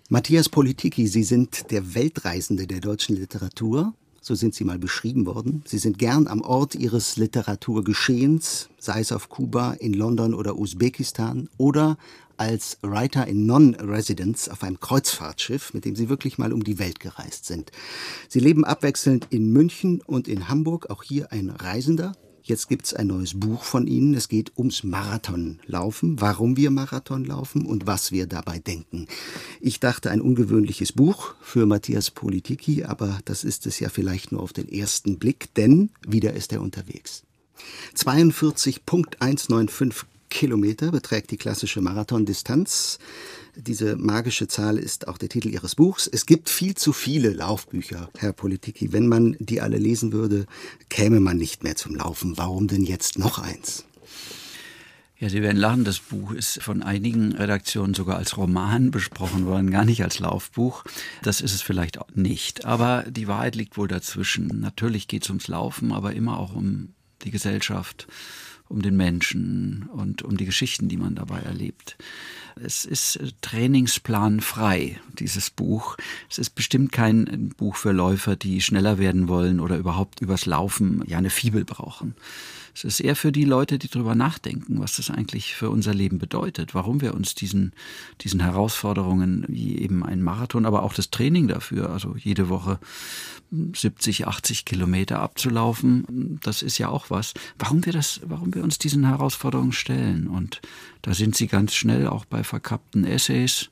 Matthias Politicki, Sie sind der Weltreisende der deutschen Literatur. So sind Sie mal beschrieben worden. Sie sind gern am Ort Ihres Literaturgeschehens, sei es auf Kuba, in London oder Usbekistan oder als Writer in Non-Residence auf einem Kreuzfahrtschiff, mit dem Sie wirklich mal um die Welt gereist sind. Sie leben abwechselnd in München und in Hamburg, auch hier ein Reisender. Jetzt gibt's ein neues Buch von Ihnen. Es geht ums Marathonlaufen, warum wir Marathon laufen und was wir dabei denken. Ich dachte, ein ungewöhnliches Buch für Matthias Politicki, aber das ist es ja vielleicht nur auf den ersten Blick, denn wieder ist er unterwegs. 42,195 Kilometer beträgt die klassische Marathondistanz. Diese magische Zahl ist auch der Titel Ihres Buchs. Es gibt viel zu viele Laufbücher, Herr Politicki. Wenn man die alle lesen würde, käme man nicht mehr zum Laufen. Warum denn jetzt noch eins? Ja, Sie werden lachen, das Buch ist von einigen Redaktionen sogar als Roman besprochen worden, gar nicht als Laufbuch. Das ist es vielleicht auch nicht. Aber die Wahrheit liegt wohl dazwischen. Natürlich geht es ums Laufen, aber immer auch um die Gesellschaft, um den Menschen und um die Geschichten, die man dabei erlebt. Es ist trainingsplanfrei, dieses Buch. Es ist bestimmt kein Buch für Läufer, die schneller werden wollen oder überhaupt übers Laufen ja eine Fibel brauchen. Es ist eher für die Leute, die darüber nachdenken, was das eigentlich für unser Leben bedeutet, warum wir uns diesen Herausforderungen wie eben ein Marathon, aber auch das Training dafür, also jede Woche 70, 80 Kilometer abzulaufen, das ist ja auch was, warum wir uns diesen Herausforderungen stellen. Und da sind Sie ganz schnell auch bei verkappten Essays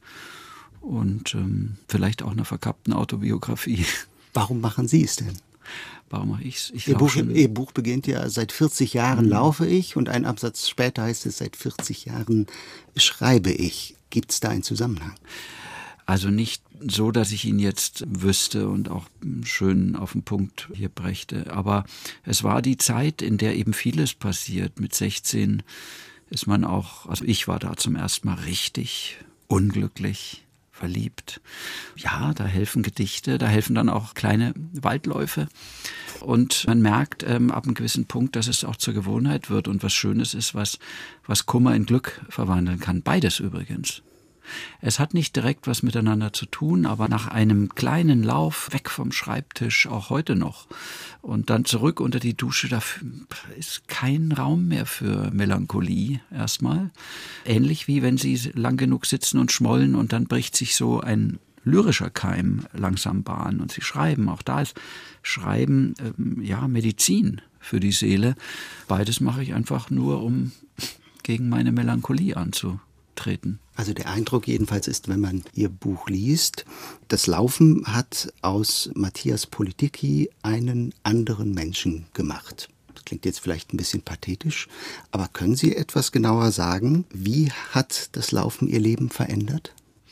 und vielleicht auch einer verkappten Autobiografie. Warum machen Sie es denn? Warum mache ich es? Ihr Buch beginnt ja, seit 40 Jahren laufe ich, und ein Absatz später heißt es, seit 40 Jahren schreibe ich. Gibt es da einen Zusammenhang? Also nicht so, dass ich ihn jetzt wüsste und auch schön auf den Punkt hier brächte. Aber es war die Zeit, in der eben vieles passiert. Mit 16 ist man auch, also ich war da zum ersten Mal richtig unglücklich, verliebt. Ja, da helfen Gedichte, da helfen dann auch kleine Waldläufe. Und man merkt ab einem gewissen Punkt, dass es auch zur Gewohnheit wird und was Schönes ist, was Kummer in Glück verwandeln kann. Beides übrigens. Es hat nicht direkt was miteinander zu tun, aber nach einem kleinen Lauf weg vom Schreibtisch, auch heute noch, und dann zurück unter die Dusche, da ist kein Raum mehr für Melancholie erstmal. Ähnlich wie wenn Sie lang genug sitzen und schmollen und dann bricht sich so ein lyrischer Keim langsam Bahn und Sie schreiben. Auch da ist Schreiben Medizin für die Seele. Beides mache ich einfach nur, um gegen meine Melancholie anzutreten. Also der Eindruck jedenfalls ist, wenn man Ihr Buch liest, das Laufen hat aus Matthias Politicki einen anderen Menschen gemacht. Das klingt jetzt vielleicht ein bisschen pathetisch, aber können Sie etwas genauer sagen, wie hat das Laufen Ihr Leben verändert?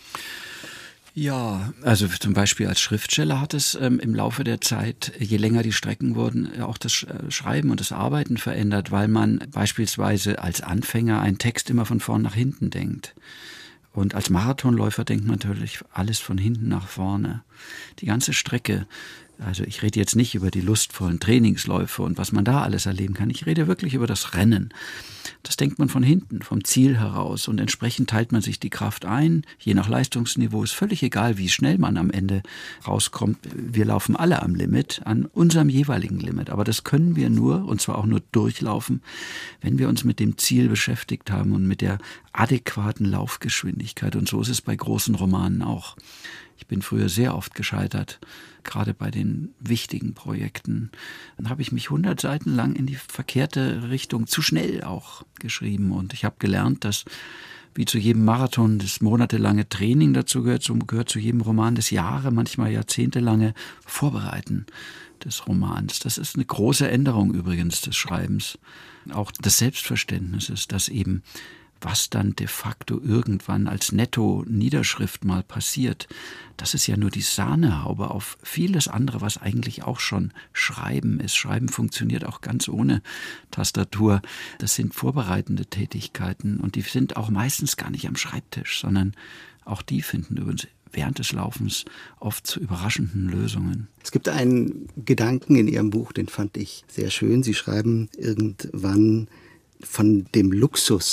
Ja, also zum Beispiel als Schriftsteller hat es im Laufe der Zeit, je länger die Strecken wurden, auch das Schreiben und das Arbeiten verändert, weil man beispielsweise als Anfänger einen Text immer von vorn nach hinten denkt. Und als Marathonläufer denkt man natürlich alles von hinten nach vorne. Die ganze Strecke. Also ich rede jetzt nicht über die lustvollen Trainingsläufe und was man da alles erleben kann. Ich rede wirklich über das Rennen. Das denkt man von hinten, vom Ziel heraus. Und entsprechend teilt man sich die Kraft ein. Je nach Leistungsniveau ist völlig egal, wie schnell man am Ende rauskommt. Wir laufen alle am Limit, an unserem jeweiligen Limit. Aber das können wir nur, und zwar auch nur durchlaufen, wenn wir uns mit dem Ziel beschäftigt haben und mit der adäquaten Laufgeschwindigkeit. Und so ist es bei großen Romanen auch. Ich bin früher sehr oft gescheitert, gerade bei den wichtigen Projekten. Dann habe ich mich 100 Seiten lang in die verkehrte Richtung zu schnell auch geschrieben. Und ich habe gelernt, dass wie zu jedem Marathon das monatelange Training dazu gehört, so gehört zu jedem Roman das Jahre, manchmal jahrzehntelange Vorbereiten des Romans. Das ist eine große Änderung übrigens des Schreibens. Auch des Selbstverständnisses, dass eben was dann de facto irgendwann als Netto-Niederschrift mal passiert, das ist ja nur die Sahnehaube auf vieles andere, was eigentlich auch schon Schreiben ist. Schreiben funktioniert auch ganz ohne Tastatur. Das sind vorbereitende Tätigkeiten und die sind auch meistens gar nicht am Schreibtisch, sondern auch die finden übrigens während des Laufens oft zu überraschenden Lösungen. Es gibt einen Gedanken in Ihrem Buch, den fand ich sehr schön. Sie schreiben irgendwann von dem Luxus,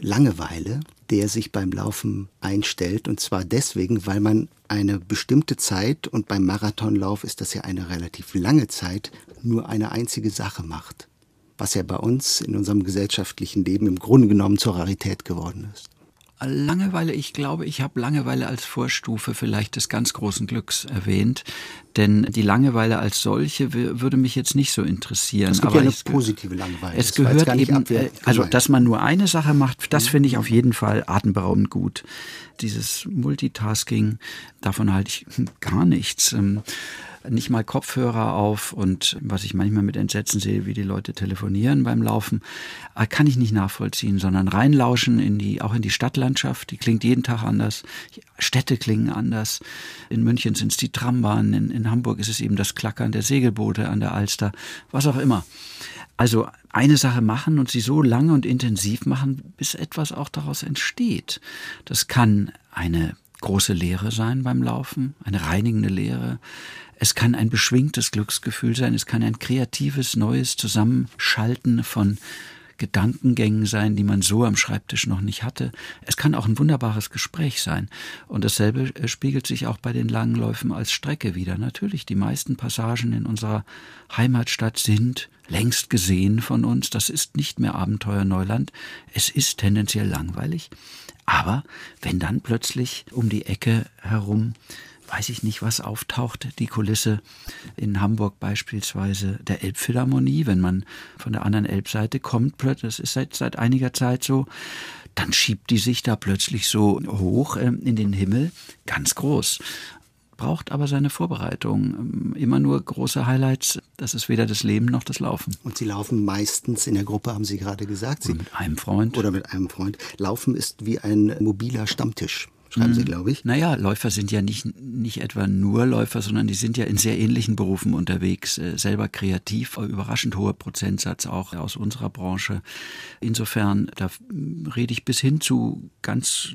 Langeweile, der sich beim Laufen einstellt. Und zwar deswegen, weil man eine bestimmte Zeit, und beim Marathonlauf ist das ja eine relativ lange Zeit, nur eine einzige Sache macht. Was ja bei uns in unserem gesellschaftlichen Leben im Grunde genommen zur Rarität geworden ist. Langeweile, ich glaube, ich habe Langeweile als Vorstufe vielleicht des ganz großen Glücks erwähnt, denn die Langeweile als solche würde mich jetzt nicht so interessieren. Es gibt ja eine positive Langeweile. Es gehört eben, also dass man nur eine Sache macht, das finde ich auf jeden Fall atemberaubend gut. Dieses Multitasking, davon halte ich gar nichts. Nicht mal Kopfhörer auf und was ich manchmal mit Entsetzen sehe, wie die Leute telefonieren beim Laufen, kann ich nicht nachvollziehen, sondern reinlauschen auch in die Stadtlandschaft. Die klingt jeden Tag anders. Städte klingen anders. In München sind es die Trambahnen, in Hamburg ist es eben das Klackern der Segelboote an der Alster, was auch immer. Also eine Sache machen und sie so lange und intensiv machen, bis etwas auch daraus entsteht. Das kann eine große Lehre sein beim Laufen, eine reinigende Lehre. Es kann ein beschwingtes Glücksgefühl sein, es kann ein kreatives, neues Zusammenschalten von Gedankengängen sein, die man so am Schreibtisch noch nicht hatte. Es kann auch ein wunderbares Gespräch sein. Und dasselbe spiegelt sich auch bei den langen Läufen als Strecke wider. Natürlich, die meisten Passagen in unserer Heimatstadt sind längst gesehen von uns. Das ist nicht mehr Abenteuer-Neuland. Es ist tendenziell langweilig. Aber wenn dann plötzlich um die Ecke herum, weiß ich nicht, was auftaucht, die Kulisse in Hamburg beispielsweise der Elbphilharmonie, wenn man von der anderen Elbseite kommt, das ist seit einiger Zeit so, dann schiebt die sich da plötzlich so hoch in den Himmel, ganz groß. Braucht aber seine Vorbereitung. Immer nur große Highlights, das ist weder das Leben noch das Laufen. Und Sie laufen meistens in der Gruppe, haben Sie gerade gesagt. Oder mit einem Freund. Oder mit einem Freund. Laufen ist wie ein mobiler Stammtisch, schreiben Sie, glaube ich. Naja, Läufer sind ja nicht etwa nur Läufer, sondern die sind ja in sehr ähnlichen Berufen unterwegs, selber kreativ, überraschend hoher Prozentsatz auch aus unserer Branche. Insofern, da rede ich bis hin zu ganz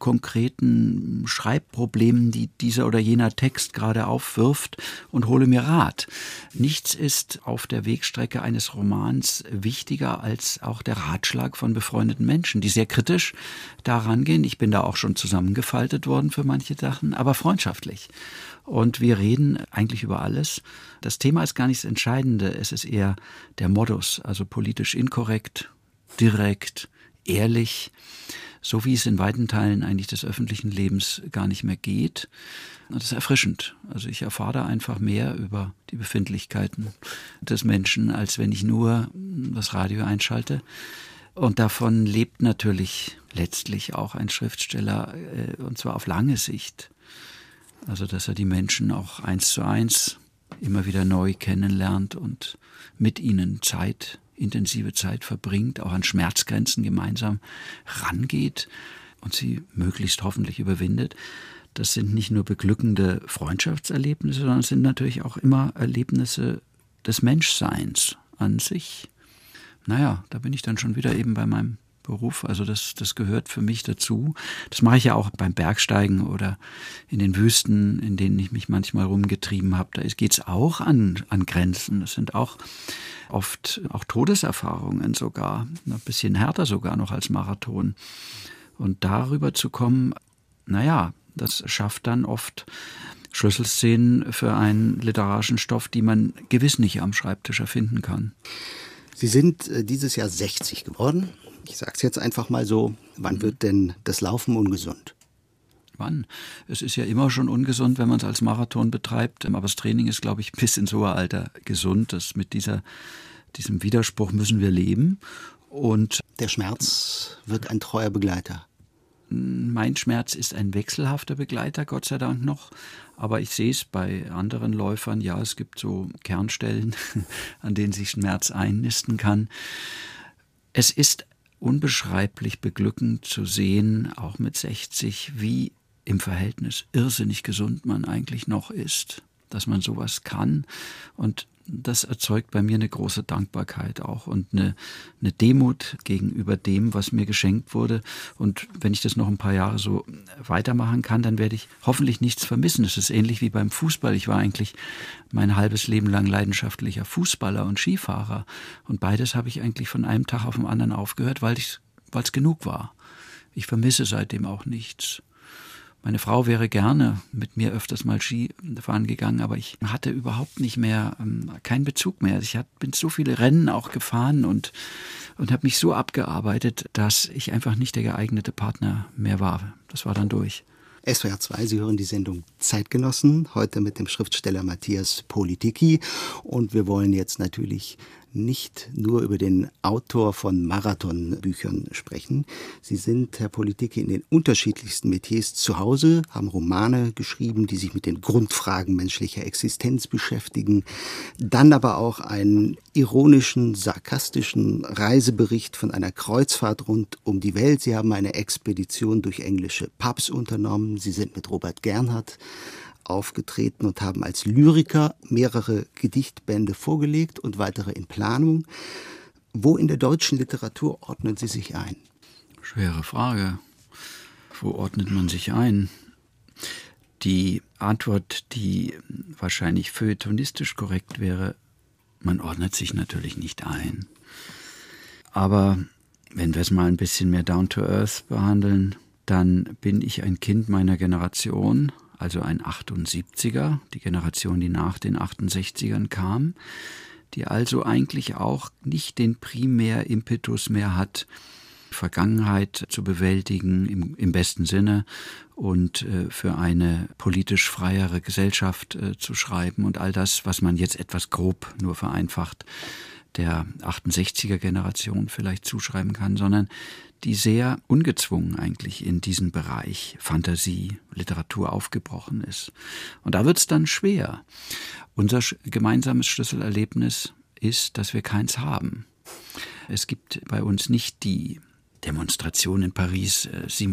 konkreten Schreibproblemen, die dieser oder jener Text gerade aufwirft, und hole mir Rat. Nichts ist auf der Wegstrecke eines Romans wichtiger als auch der Ratschlag von befreundeten Menschen, die sehr kritisch daran gehen. Ich bin da auch schon zusammengefaltet worden für manche Sachen, aber freundschaftlich. Und wir reden eigentlich über alles. Das Thema ist gar nicht das Entscheidende, es ist eher der Modus, also politisch inkorrekt, direkt, ehrlich, so wie es in weiten Teilen eigentlich des öffentlichen Lebens gar nicht mehr geht. Das ist erfrischend. Also ich erfahre da einfach mehr über die Befindlichkeiten des Menschen, als wenn ich nur das Radio einschalte. Und davon lebt natürlich letztlich auch ein Schriftsteller, und zwar auf lange Sicht. Also dass er die Menschen auch 1:1 immer wieder neu kennenlernt und mit ihnen intensive Zeit verbringt, auch an Schmerzgrenzen gemeinsam rangeht und sie möglichst hoffentlich überwindet. Das sind nicht nur beglückende Freundschaftserlebnisse, sondern es sind natürlich auch immer Erlebnisse des Menschseins an sich. Naja, da bin ich dann schon wieder eben bei meinem Beruf, also das gehört für mich dazu. Das mache ich ja auch beim Bergsteigen oder in den Wüsten, in denen ich mich manchmal rumgetrieben habe. Da geht es auch an Grenzen. Das sind auch oft auch Todeserfahrungen sogar, ein bisschen härter sogar noch als Marathon. Und darüber zu kommen, naja, das schafft dann oft Schlüsselszenen für einen literarischen Stoff, die man gewiss nicht am Schreibtisch erfinden kann. Sie sind dieses Jahr 60 geworden. Ich sage es jetzt einfach mal so, wann wird denn das Laufen ungesund? Wann? Es ist ja immer schon ungesund, wenn man es als Marathon betreibt, aber das Training ist, glaube ich, bis ins hohe Alter gesund. Mit diesem Widerspruch müssen wir leben. Und der Schmerz wird ein treuer Begleiter. Mein Schmerz ist ein wechselhafter Begleiter, Gott sei Dank noch. Aber ich sehe es bei anderen Läufern, ja, es gibt so Kernstellen, an denen sich Schmerz einnisten kann. Es ist unbeschreiblich beglückend zu sehen, auch mit 60, wie im Verhältnis irrsinnig gesund man eigentlich noch ist, dass man sowas kann. Und das erzeugt bei mir eine große Dankbarkeit auch und eine Demut gegenüber dem, was mir geschenkt wurde. Und wenn ich das noch ein paar Jahre so weitermachen kann, dann werde ich hoffentlich nichts vermissen. Es ist ähnlich wie beim Fußball. Ich war eigentlich mein halbes Leben lang leidenschaftlicher Fußballer und Skifahrer. Und beides habe ich eigentlich von einem Tag auf den anderen aufgehört, weil ich weil es genug war. Ich vermisse seitdem auch nichts. Meine Frau wäre gerne mit mir öfters mal Skifahren gegangen, aber ich hatte überhaupt nicht mehr, keinen Bezug mehr. Ich bin so viele Rennen auch gefahren und habe mich so abgearbeitet, dass ich einfach nicht der geeignete Partner mehr war. Das war dann durch. SWR 2, Sie hören die Sendung Zeitgenossen, heute mit dem Schriftsteller Matthias Politicki. Und wir wollen jetzt natürlich nicht nur über den Autor von Marathonbüchern sprechen. Sie sind, Herr Politicki, in den unterschiedlichsten Metiers zu Hause, haben Romane geschrieben, die sich mit den Grundfragen menschlicher Existenz beschäftigen. Dann aber auch einen ironischen, sarkastischen Reisebericht von einer Kreuzfahrt rund um die Welt. Sie haben eine Expedition durch englische Pubs unternommen. Sie sind mit Robert Gernhardt aufgetreten und haben als Lyriker mehrere Gedichtbände vorgelegt und weitere in Planung. Wo in der deutschen Literatur ordnen Sie sich ein? Schwere Frage. Wo ordnet man sich ein? Die Antwort, die wahrscheinlich feuilletonistisch korrekt wäre, man ordnet sich natürlich nicht ein. Aber wenn wir es mal ein bisschen mehr down to earth behandeln, dann bin ich ein Kind meiner Generation, also ein 78er, die Generation, die nach den 68ern kam, die also eigentlich auch nicht den Primärimpetus mehr hat, Vergangenheit zu bewältigen im besten Sinne und für eine politisch freiere Gesellschaft zu schreiben und all das, was man jetzt etwas grob nur vereinfacht der 68er-Generation vielleicht zuschreiben kann, sondern die sehr ungezwungen eigentlich in diesen Bereich Fantasie, Literatur aufgebrochen ist. Und da wird es dann schwer. Unser gemeinsames Schlüsselerlebnis ist, dass wir keins haben. Es gibt bei uns nicht die Demonstration in Paris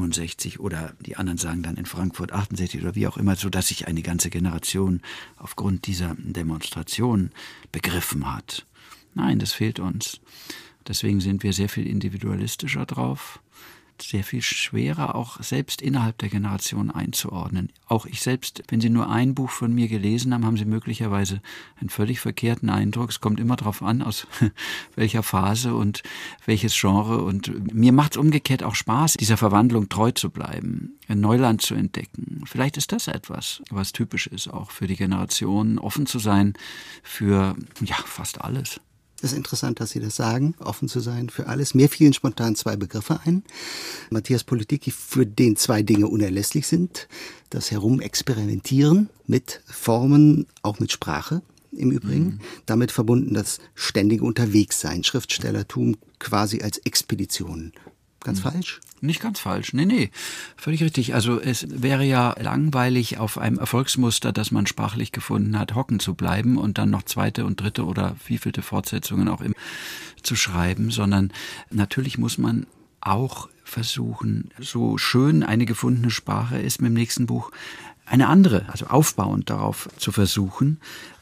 67 oder die anderen sagen dann in Frankfurt 68 oder wie auch immer, sodass sich eine ganze Generation aufgrund dieser Demonstration begriffen hat. Nein, das fehlt uns. Deswegen sind wir sehr viel individualistischer drauf, sehr viel schwerer auch selbst innerhalb der Generation einzuordnen. Auch ich selbst, wenn Sie nur ein Buch von mir gelesen haben, haben Sie möglicherweise einen völlig verkehrten Eindruck. Es kommt immer darauf an, aus welcher Phase und welches Genre. Und mir macht es umgekehrt auch Spaß, dieser Verwandlung treu zu bleiben, ein Neuland zu entdecken. Vielleicht ist das etwas, was typisch ist auch für die Generation, offen zu sein für fast alles. Das ist interessant, dass Sie das sagen, offen zu sein für alles. Mir fielen spontan zwei Begriffe ein. Matthias Politicki, für den zwei Dinge unerlässlich sind. Das Herumexperimentieren mit Formen, auch mit Sprache im Übrigen. Damit verbunden das ständige Unterwegssein, Schriftstellertum quasi als Expedition. Ganz falsch? Nicht ganz falsch. Nee, völlig richtig. Also es wäre ja langweilig, auf einem Erfolgsmuster, das man sprachlich gefunden hat, hocken zu bleiben und dann noch zweite und dritte oder wievielte Fortsetzungen auch immer zu schreiben, sondern natürlich muss man auch versuchen, so schön eine gefundene Sprache ist, mit dem nächsten Buch eine andere, also aufbauend darauf zu versuchen.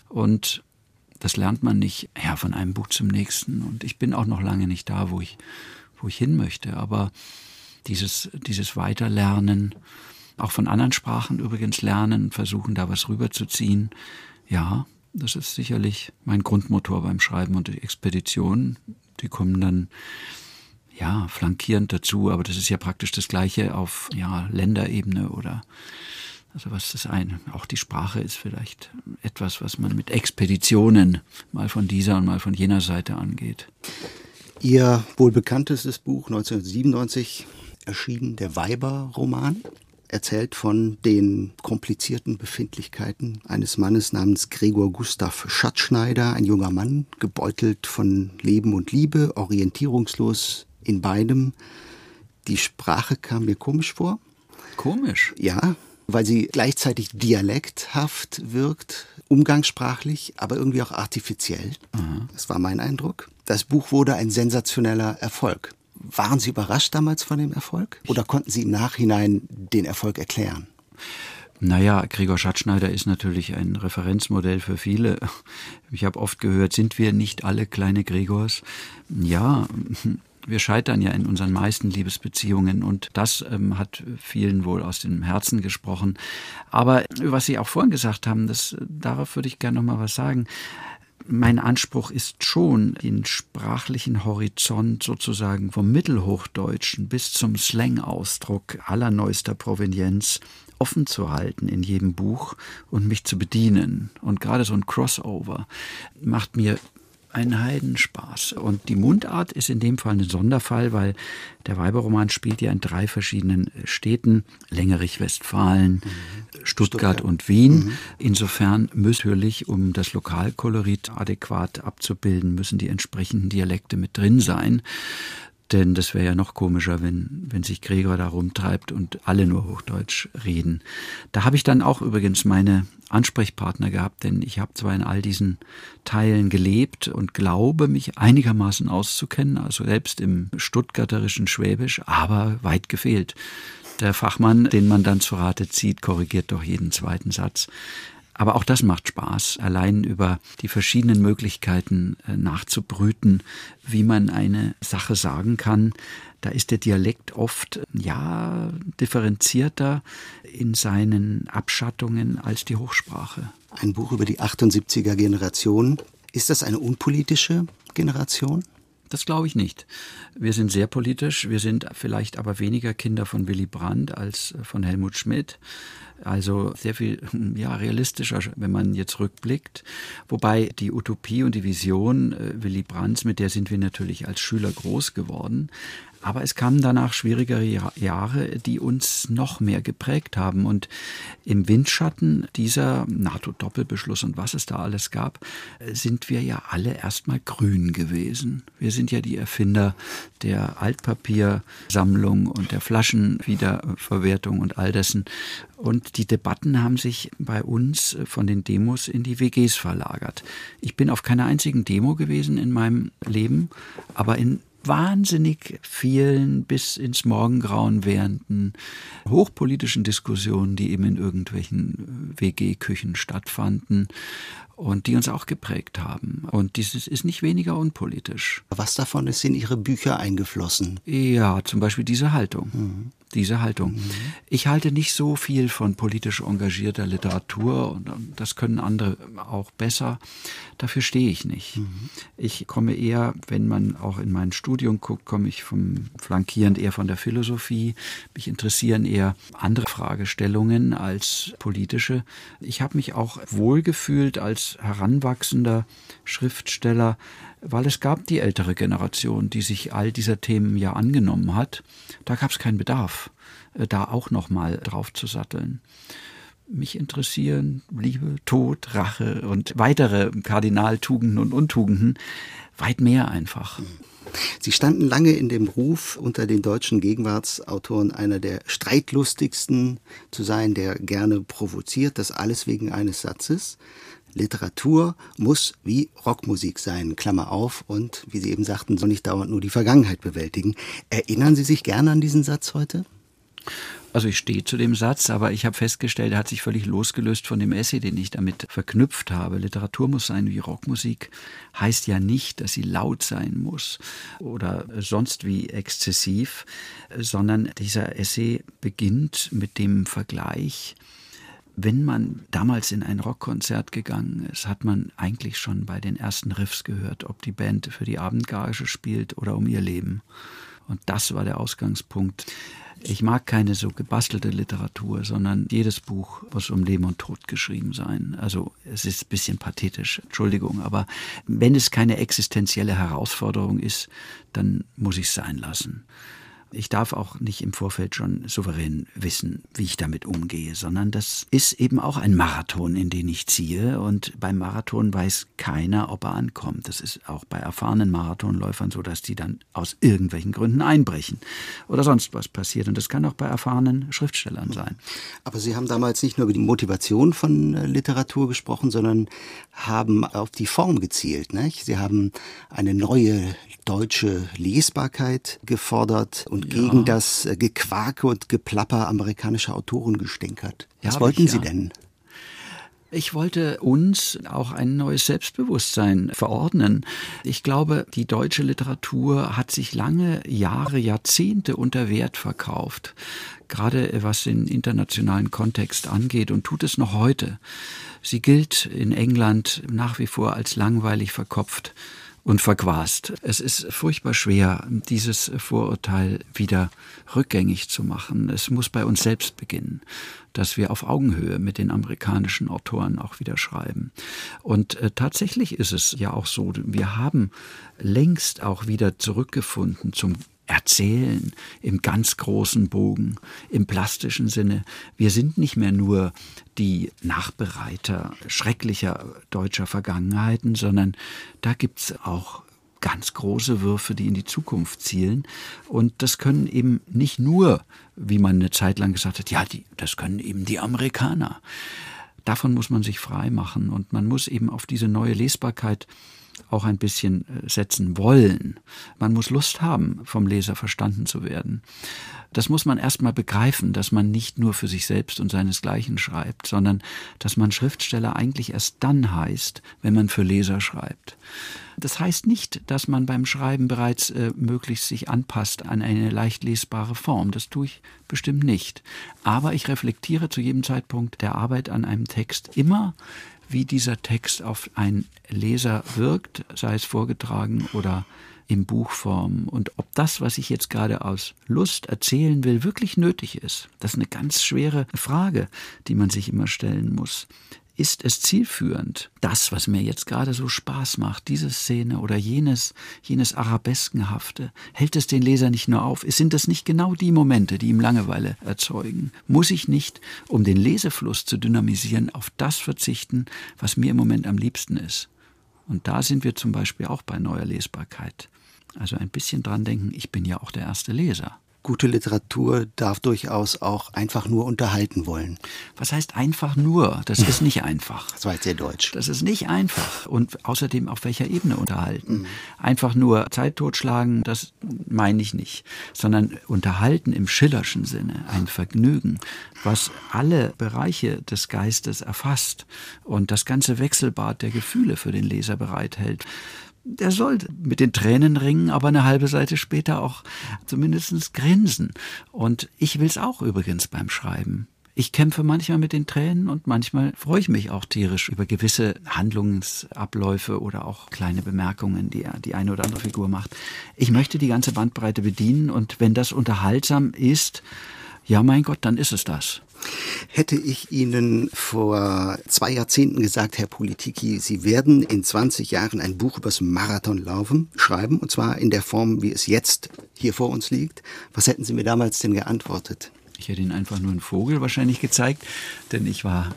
Und das lernt man nicht von einem Buch zum nächsten. Und ich bin auch noch lange nicht da, wo ich hin möchte. Aber dieses Weiterlernen, auch von anderen Sprachen übrigens lernen, versuchen da was rüberzuziehen, ja, das ist sicherlich mein Grundmotor beim Schreiben. Und die Expeditionen, die kommen dann flankierend dazu, aber das ist ja praktisch das Gleiche auf Länderebene oder also was das eine. Auch die Sprache ist vielleicht etwas, was man mit Expeditionen mal von dieser und mal von jener Seite angeht. Ihr wohl bekanntestes Buch 1997 erschienen, der Weiber-Roman, erzählt von den komplizierten Befindlichkeiten eines Mannes namens Gregor Gustav Schatzschneider, ein junger Mann, gebeutelt von Leben und Liebe, orientierungslos in beidem. Die Sprache kam mir komisch vor. Komisch? Ja, weil sie gleichzeitig dialekthaft wirkt, umgangssprachlich, aber irgendwie auch artifiziell. Das war mein Eindruck. Das Buch wurde ein sensationeller Erfolg. Waren Sie überrascht damals von dem Erfolg? Oder konnten Sie im Nachhinein den Erfolg erklären? Naja, Gregor Schatzschneider ist natürlich ein Referenzmodell für viele. Ich habe oft gehört, sind wir nicht alle kleine Gregors? Ja, wir scheitern ja in unseren meisten Liebesbeziehungen und das hat vielen wohl aus dem Herzen gesprochen. Aber was Sie auch vorhin gesagt haben, darauf würde ich gerne noch mal was sagen. mein Anspruch ist schon, den sprachlichen Horizont sozusagen vom Mittelhochdeutschen bis zum Slang-Ausdruck allerneuester Provenienz offen zu halten in jedem Buch und mich zu bedienen. Und gerade so ein Crossover macht mir einen Heidenspaß. Und die Mundart ist in dem Fall ein Sonderfall, weil der Weiberroman spielt ja in 3 verschiedenen Städten, Lengerich, Westfalen, Stuttgart und Wien. Insofern natürlich, um das Lokalkolorit adäquat abzubilden, müssen die entsprechenden Dialekte mit drin sein. Denn das wäre ja noch komischer, wenn sich Gregor da rumtreibt und alle nur Hochdeutsch reden. Da habe ich dann auch übrigens meine Ansprechpartner gehabt, denn ich habe zwar in all diesen Teilen gelebt und glaube, mich einigermaßen auszukennen, also selbst im stuttgarterischen Schwäbisch, aber weit gefehlt. Der Fachmann, den man dann zu Rate zieht, korrigiert doch jeden zweiten Satz. Aber auch das macht Spaß, allein über die verschiedenen Möglichkeiten nachzubrüten, wie man eine Sache sagen kann. Da ist der Dialekt oft, differenzierter in seinen Abschattungen als die Hochsprache. Ein Buch über die 78er Generation. Ist das eine unpolitische Generation? Das glaube ich nicht. Wir sind sehr politisch, wir sind vielleicht aber weniger Kinder von Willy Brandt als von Helmut Schmidt. Also sehr viel realistischer, wenn man jetzt rückblickt. Wobei die Utopie und die Vision Willy Brandts, mit der sind wir natürlich als Schüler groß geworden. Aber es kamen danach schwierigere Jahre, die uns noch mehr geprägt haben. Und im Windschatten dieser NATO-Doppelbeschluss und was es da alles gab, sind wir ja alle erstmal grün gewesen. Wir sind ja die Erfinder der Altpapiersammlung und der Flaschenwiederverwertung und all dessen. Und die Debatten haben sich bei uns von den Demos in die WGs verlagert. Ich bin auf keiner einzigen Demo gewesen in meinem Leben, aber in wahnsinnig vielen bis ins Morgengrauen währenden hochpolitischen Diskussionen, die eben in irgendwelchen WG-Küchen stattfanden und die uns auch geprägt haben. Und dieses ist nicht weniger unpolitisch. Was davon ist in Ihre Bücher eingeflossen? Ja, zum Beispiel diese Haltung. Diese Haltung. Ich halte nicht so viel von politisch engagierter Literatur und das können andere auch besser. Dafür stehe ich nicht. Ich komme eher, wenn man auch in mein Studium guckt, komme ich flankierend eher von der Philosophie. Mich interessieren eher andere Fragestellungen als politische. Ich habe mich auch wohlgefühlt als heranwachsender Schriftsteller, weil es gab die ältere Generation, die sich all dieser Themen ja angenommen hat. Da gab es keinen Bedarf, da auch noch mal drauf zu satteln. Mich interessieren Liebe, Tod, Rache und weitere Kardinaltugenden und Untugenden weit mehr einfach. Sie standen lange in dem Ruf, unter den deutschen Gegenwartsautoren einer der streitlustigsten zu sein, der gerne provoziert, das alles wegen eines Satzes. Literatur muss wie Rockmusik sein, Klammer auf, und, wie Sie eben sagten, soll nicht dauernd nur die Vergangenheit bewältigen. Erinnern Sie sich gerne an diesen Satz heute? Also ich stehe zu dem Satz, aber ich habe festgestellt, er hat sich völlig losgelöst von dem Essay, den ich damit verknüpft habe. Literatur muss sein wie Rockmusik, heißt ja nicht, dass sie laut sein muss oder sonst wie exzessiv, sondern dieser Essay beginnt mit dem Vergleich. Wenn man damals in ein Rockkonzert gegangen ist, hat man eigentlich schon bei den ersten Riffs gehört, ob die Band für die Abendgage spielt oder um ihr Leben. Und das war der Ausgangspunkt. Ich mag keine so gebastelte Literatur, sondern jedes Buch muss um Leben und Tod geschrieben sein. Also es ist ein bisschen pathetisch, Entschuldigung, aber wenn es keine existenzielle Herausforderung ist, dann muss ich es sein lassen. Ich darf auch nicht im Vorfeld schon souverän wissen, wie ich damit umgehe, sondern das ist eben auch ein Marathon, in den ich ziehe. Und beim Marathon weiß keiner, ob er ankommt. Das ist auch bei erfahrenen Marathonläufern so, dass die dann aus irgendwelchen Gründen einbrechen oder sonst was passiert. Und das kann auch bei erfahrenen Schriftstellern sein. Aber Sie haben damals nicht nur über die Motivation von Literatur gesprochen, sondern haben auf die Form gezielt, nicht? Sie haben eine neue deutsche Lesbarkeit gefordert und gegen das Gequake und Geplapper amerikanischer Autoren gestänkert. Was wollten Sie denn? Ich wollte uns auch ein neues Selbstbewusstsein verordnen. Ich glaube, die deutsche Literatur hat sich lange Jahre, Jahrzehnte unter Wert verkauft, gerade was den internationalen Kontext angeht, und tut es noch heute. Sie gilt in England nach wie vor als langweilig, verkopft und verquast. Es ist furchtbar schwer, dieses Vorurteil wieder rückgängig zu machen. Es muss bei uns selbst beginnen, dass wir auf Augenhöhe mit den amerikanischen Autoren auch wieder schreiben. Und tatsächlich ist es ja auch so, wir haben längst auch wieder zurückgefunden zum Erzählen im ganz großen Bogen, im plastischen Sinne. Wir sind nicht mehr nur die Nachbereiter schrecklicher deutscher Vergangenheiten, sondern da gibt's auch ganz große Würfe, die in die Zukunft zielen. Und das können eben nicht nur, wie man eine Zeit lang gesagt hat, das können eben die Amerikaner. Davon muss man sich frei machen und man muss eben auf diese neue Lesbarkeit auch ein bisschen setzen wollen. Man muss Lust haben, vom Leser verstanden zu werden. Das muss man erstmal begreifen, dass man nicht nur für sich selbst und seinesgleichen schreibt, sondern dass man Schriftsteller eigentlich erst dann heißt, wenn man für Leser schreibt. Das heißt nicht, dass man beim Schreiben bereits möglichst sich anpasst an eine leicht lesbare Form. Das tue ich bestimmt nicht. Aber ich reflektiere zu jedem Zeitpunkt der Arbeit an einem Text immer, wie dieser Text auf einen Leser wirkt, sei es vorgetragen oder in Buchform, und ob das, was ich jetzt gerade aus Lust erzählen will, wirklich nötig ist. Das ist eine ganz schwere Frage, die man sich immer stellen muss. Ist es zielführend, das, was mir jetzt gerade so Spaß macht, diese Szene oder jenes Arabeskenhafte, hält es den Leser nicht nur auf? Sind das nicht genau die Momente, die ihm Langeweile erzeugen? Muss ich nicht, um den Lesefluss zu dynamisieren, auf das verzichten, was mir im Moment am liebsten ist? Und da sind wir zum Beispiel auch bei neuer Lesbarkeit. Also ein bisschen dran denken, ich bin ja auch der erste Leser. Gute Literatur darf durchaus auch einfach nur unterhalten wollen. Was heißt einfach nur? Das ist nicht einfach. Das war jetzt sehr deutsch. Das ist nicht einfach. Und außerdem auf welcher Ebene unterhalten. Einfach nur Zeit totschlagen, das meine ich nicht. Sondern unterhalten im Schillerschen Sinne, ein Vergnügen, was alle Bereiche des Geistes erfasst und das ganze Wechselbad der Gefühle für den Leser bereithält. Der soll mit den Tränen ringen, aber eine halbe Seite später auch zumindest grinsen. Und ich will es auch übrigens beim Schreiben. Ich kämpfe manchmal mit den Tränen und manchmal freue ich mich auch tierisch über gewisse Handlungsabläufe oder auch kleine Bemerkungen, die die eine oder andere Figur macht. Ich möchte die ganze Bandbreite bedienen, und wenn das unterhaltsam ist, ja mein Gott, dann ist es das. Hätte ich Ihnen vor 2 Jahrzehnten gesagt, Herr Politiki, Sie werden in 20 Jahren ein Buch übers Marathonlaufen schreiben, und zwar in der Form, wie es jetzt hier vor uns liegt, was hätten Sie mir damals denn geantwortet? Ich hätte Ihnen einfach nur einen Vogel wahrscheinlich gezeigt, denn ich war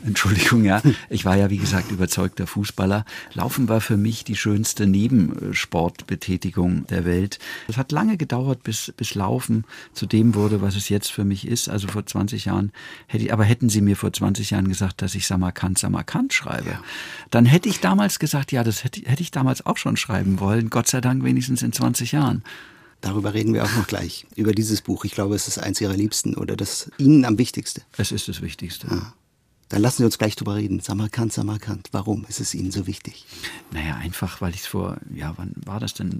ja wie gesagt überzeugter Fußballer. Laufen war für mich die schönste Nebensportbetätigung der Welt. Es hat lange gedauert, bis Laufen zu dem wurde, was es jetzt für mich ist. Also vor 20 Jahren hätten Sie mir vor 20 Jahren gesagt, dass ich Samarkand schreibe, ja, dann hätte ich damals gesagt, ja, das hätte ich damals auch schon schreiben wollen. Gott sei Dank wenigstens in 20 Jahren. Darüber reden wir auch noch gleich, über dieses Buch. Ich glaube, es ist eins Ihrer Liebsten oder das Ihnen am wichtigste. Es ist das Wichtigste. Ja. Dann lassen Sie uns gleich drüber reden. Samarkand. Warum ist es Ihnen so wichtig? Naja, einfach, weil ich es wann war das denn?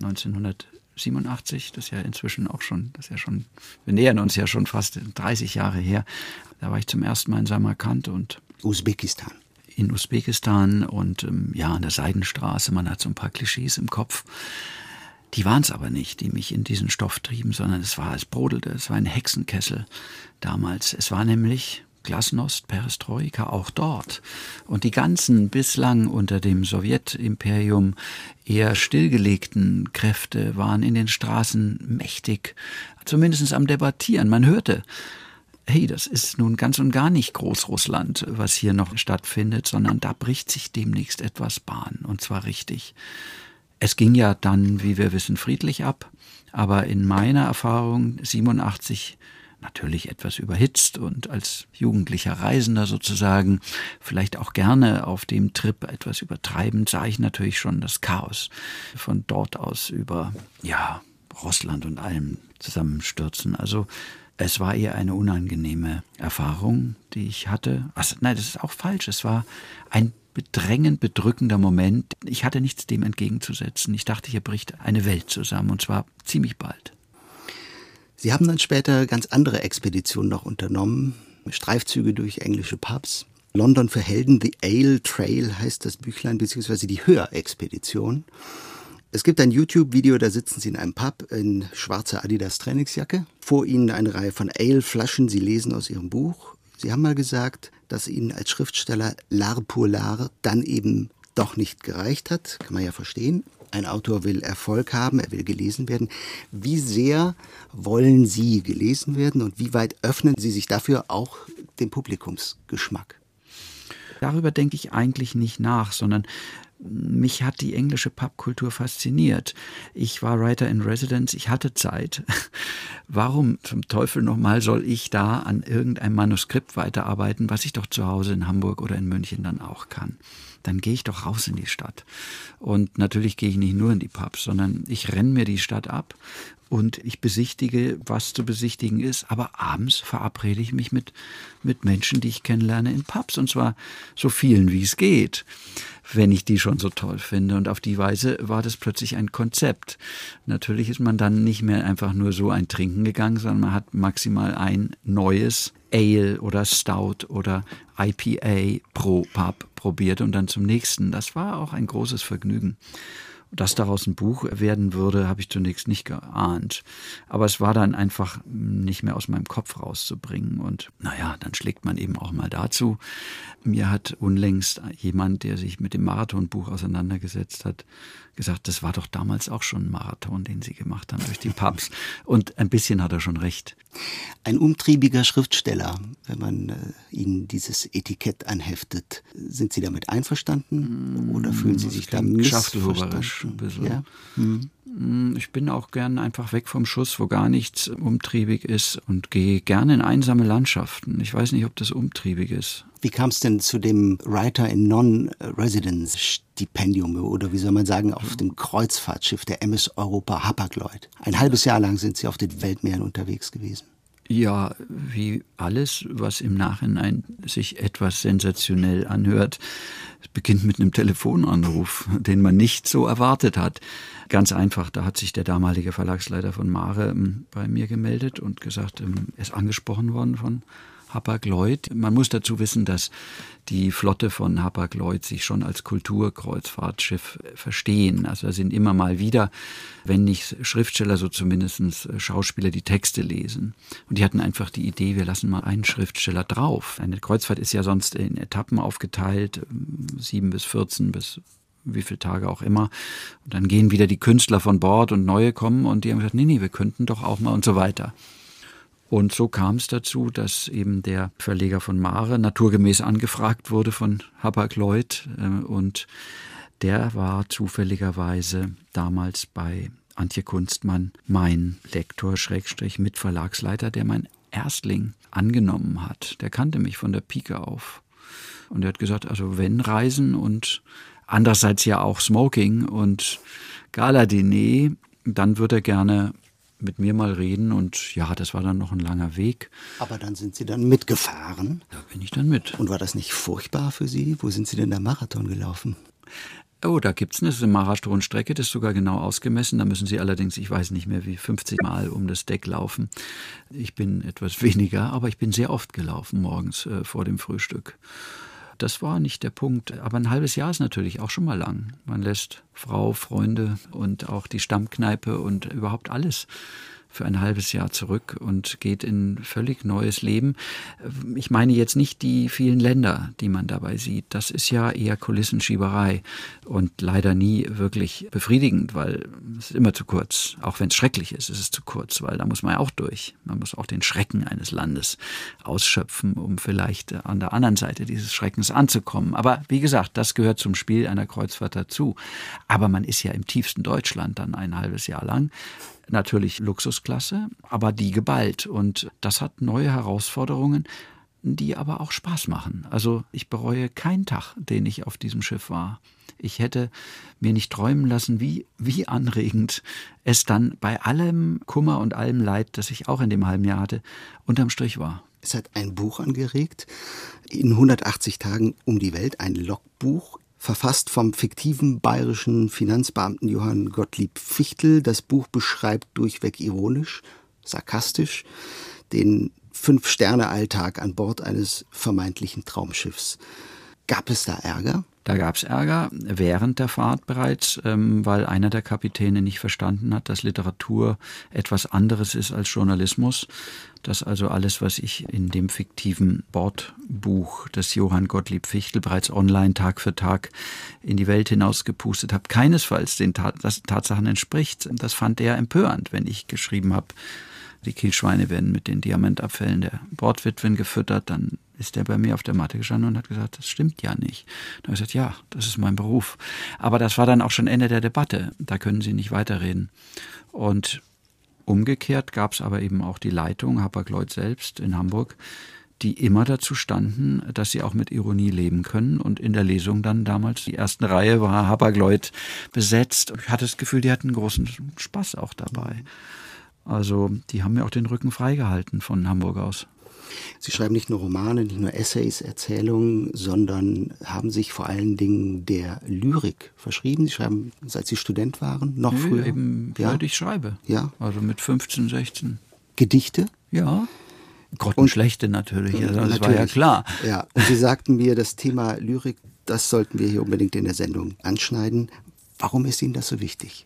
1987? Das ist ja inzwischen auch schon, wir nähern uns ja schon fast 30 Jahre her. Da war ich zum ersten Mal in Samarkand und Usbekistan. In Usbekistan und an der Seidenstraße. Man hat so ein paar Klischees im Kopf. Die waren es aber nicht, die mich in diesen Stoff trieben, sondern es brodelte, es war ein Hexenkessel damals. Es war nämlich Glasnost, Perestroika auch dort. Und die ganzen bislang unter dem Sowjetimperium eher stillgelegten Kräfte waren in den Straßen mächtig, zumindest am Debattieren. Man hörte, hey, das ist nun ganz und gar nicht Großrussland, was hier noch stattfindet, sondern da bricht sich demnächst etwas Bahn, und zwar richtig. Es ging ja dann, wie wir wissen, friedlich ab, aber in meiner Erfahrung 87 natürlich etwas überhitzt und als jugendlicher Reisender sozusagen, vielleicht auch gerne auf dem Trip etwas übertreibend, sah ich natürlich schon das Chaos von dort aus über Russland und allem zusammenstürzen. Also Es war eher eine unangenehme Erfahrung, die ich hatte. Also, nein, das ist auch falsch. Es war ein bedrängend bedrückender Moment. Ich hatte nichts dem entgegenzusetzen. Ich dachte, hier bricht eine Welt zusammen, und zwar ziemlich bald. Sie haben dann später ganz andere Expeditionen noch unternommen, Streifzüge durch englische Pubs. London für Helden, The Ale Trail heißt das Büchlein, beziehungsweise die Hör-Expedition. Es gibt ein YouTube-Video, da sitzen Sie in einem Pub in schwarzer Adidas-Trainingsjacke. Vor Ihnen eine Reihe von Ale-Flaschen, Sie lesen aus Ihrem Buch. Sie haben mal gesagt, dass Ihnen als Schriftsteller l'art pour l'art dann eben doch nicht gereicht hat. Kann man ja verstehen. Ein Autor will Erfolg haben, er will gelesen werden. Wie sehr wollen Sie gelesen werden und wie weit öffnen Sie sich dafür auch dem Publikumsgeschmack? Darüber denke ich eigentlich nicht nach, sondern mich hat die englische Pubkultur fasziniert. Ich war Writer in Residence, ich hatte Zeit. Warum zum Teufel nochmal soll ich da an irgendeinem Manuskript weiterarbeiten, was ich doch zu Hause in Hamburg oder in München dann auch kann? Dann gehe ich doch raus in die Stadt. Und natürlich gehe ich nicht nur in die Pubs, sondern ich renne mir die Stadt ab und ich besichtige, was zu besichtigen ist. Aber abends verabrede ich mich mit Menschen, die ich kennenlerne in Pubs. Und zwar so vielen, wie es geht, wenn ich die schon so toll finde. Und auf die Weise war das plötzlich ein Konzept. Natürlich ist man dann nicht mehr einfach nur so ein Trinken gegangen, sondern man hat maximal ein neues Ale oder Stout oder IPA pro Pub probiert und dann zum nächsten. Das war auch ein großes Vergnügen. Dass daraus ein Buch werden würde, habe ich zunächst nicht geahnt. Aber es war dann einfach nicht mehr aus meinem Kopf rauszubringen. Und naja, dann schlägt man eben auch mal dazu. Mir hat unlängst jemand, der sich mit dem Marathonbuch auseinandergesetzt hat, gesagt, das war doch damals auch schon ein Marathon, den Sie gemacht haben durch die Pubs. Und ein bisschen hat er schon recht. Ein umtriebiger Schriftsteller, wenn man Ihnen dieses Etikett anheftet. Sind Sie damit einverstanden oder fühlen Sie sich da missverstanden? Ein bisschen. Ja? Ich bin auch gern einfach weg vom Schuss, wo gar nichts umtriebig ist und gehe gerne in einsame Landschaften. Ich weiß nicht, ob das umtriebig ist. Wie kam es denn zu dem Writer in Non-Residence-Stipendium oder wie soll man sagen, auf dem Kreuzfahrtschiff der MS Europa Hapag-Lloyd? Ein halbes Jahr lang sind Sie auf den Weltmeeren unterwegs gewesen. Ja, wie alles, was im Nachhinein sich etwas sensationell anhört, es beginnt mit einem Telefonanruf, den man nicht so erwartet hat. Ganz einfach, da hat sich der damalige Verlagsleiter von Mare bei mir gemeldet und gesagt, er ist angesprochen worden von Hapag-Lloyd. Man muss dazu wissen, dass die Flotte von Hapag-Lloyd sich schon als Kulturkreuzfahrtschiff verstehen. Also da sind immer mal wieder, wenn nicht Schriftsteller, so zumindest Schauspieler, die Texte lesen. Und die hatten einfach die Idee, wir lassen mal einen Schriftsteller drauf. Eine Kreuzfahrt ist ja sonst in Etappen aufgeteilt, 7 bis 14 bis wie viele Tage auch immer. Und dann gehen wieder die Künstler von Bord und neue kommen und die haben gesagt, nee, wir könnten doch auch mal und so weiter. Und so kam es dazu, dass eben der Verleger von Mare naturgemäß angefragt wurde von Hapag-Lloyd und der war zufälligerweise damals bei Antje Kunstmann mein Lektor, Mitverlagsleiter, der mein Erstling angenommen hat. Der kannte mich von der Pike auf. Und er hat gesagt, also wenn Reisen und andererseits ja auch Smoking und Gala-Diner, dann würde er gerne mit mir mal reden und ja, das war dann noch ein langer Weg. Aber dann sind Sie dann mitgefahren? Da bin ich dann mit. Und war das nicht furchtbar für Sie? Wo sind Sie denn da Marathon gelaufen? Oh, da gibt's eine Marathonstrecke, das ist sogar genau ausgemessen. Da müssen Sie allerdings, ich weiß nicht mehr wie, 50 Mal um das Deck laufen. Ich bin etwas weniger, aber ich bin sehr oft gelaufen morgens vor dem Frühstück. Das war nicht der Punkt. Aber ein halbes Jahr ist natürlich auch schon mal lang. Man lässt Frau, Freunde und auch die Stammkneipe und überhaupt alles für ein halbes Jahr zurück und geht in völlig neues Leben. Ich meine jetzt nicht die vielen Länder, die man dabei sieht. Das ist ja eher Kulissenschieberei und leider nie wirklich befriedigend, weil es ist immer zu kurz. Auch wenn es schrecklich ist, ist es zu kurz, weil da muss man ja auch durch. Man muss auch den Schrecken eines Landes ausschöpfen, um vielleicht an der anderen Seite dieses Schreckens anzukommen. Aber wie gesagt, das gehört zum Spiel einer Kreuzfahrt dazu. Aber man ist ja im tiefsten Deutschland dann ein halbes Jahr lang. Natürlich Luxusklasse, aber die geballt. Und das hat neue Herausforderungen. die aber auch Spaß machen. Also ich bereue keinen Tag, den ich auf diesem Schiff war. Ich hätte mir nicht träumen lassen, wie anregend es dann bei allem Kummer und allem Leid, das ich auch in dem halben Jahr hatte, unterm Strich war. Es hat ein Buch angeregt, in 180 Tagen um die Welt, ein Logbuch, verfasst vom fiktiven bayerischen Finanzbeamten Johann Gottlieb Fichtel. Das Buch beschreibt durchweg ironisch, sarkastisch den 5-Sterne-Alltag an Bord eines vermeintlichen Traumschiffs. Gab es da Ärger? Da gab es Ärger während der Fahrt bereits, weil einer der Kapitäne nicht verstanden hat, dass Literatur etwas anderes ist als Journalismus. Dass also alles, was ich in dem fiktiven Bordbuch des Johann Gottlieb Fichtel bereits online Tag für Tag in die Welt hinausgepustet habe, keinesfalls den Tatsachen entspricht. Das fand er empörend, wenn ich geschrieben habe, die Kielschweine werden mit den Diamantabfällen der Bordwitwen gefüttert, dann ist er bei mir auf der Matte gestanden und hat gesagt, das stimmt ja nicht. Dann habe ich gesagt, ja, das ist mein Beruf. Aber das war dann auch schon Ende der Debatte. Da können Sie nicht weiterreden. Und umgekehrt gab es aber eben auch die Leitung, Hapag-Lloyd selbst in Hamburg, die immer dazu standen, dass sie auch mit Ironie leben können. Und in der Lesung dann damals, die erste Reihe war Hapag-Lloyd besetzt. Ich hatte das Gefühl, die hatten großen Spaß auch dabei. Also die haben mir auch den Rücken freigehalten von Hamburg aus. Sie schreiben nicht nur Romane, nicht nur Essays, Erzählungen, sondern haben sich vor allen Dingen der Lyrik verschrieben. Sie schreiben, seit Sie Student waren, noch früher? Eben, seit ich schreibe. Ja. Also mit 15, 16. Gedichte? Ja. Grottenschlechte natürlich, also das war ja klar. Ja. Und Sie sagten mir, das Thema Lyrik, das sollten wir hier unbedingt in der Sendung anschneiden. Warum ist Ihnen das so wichtig?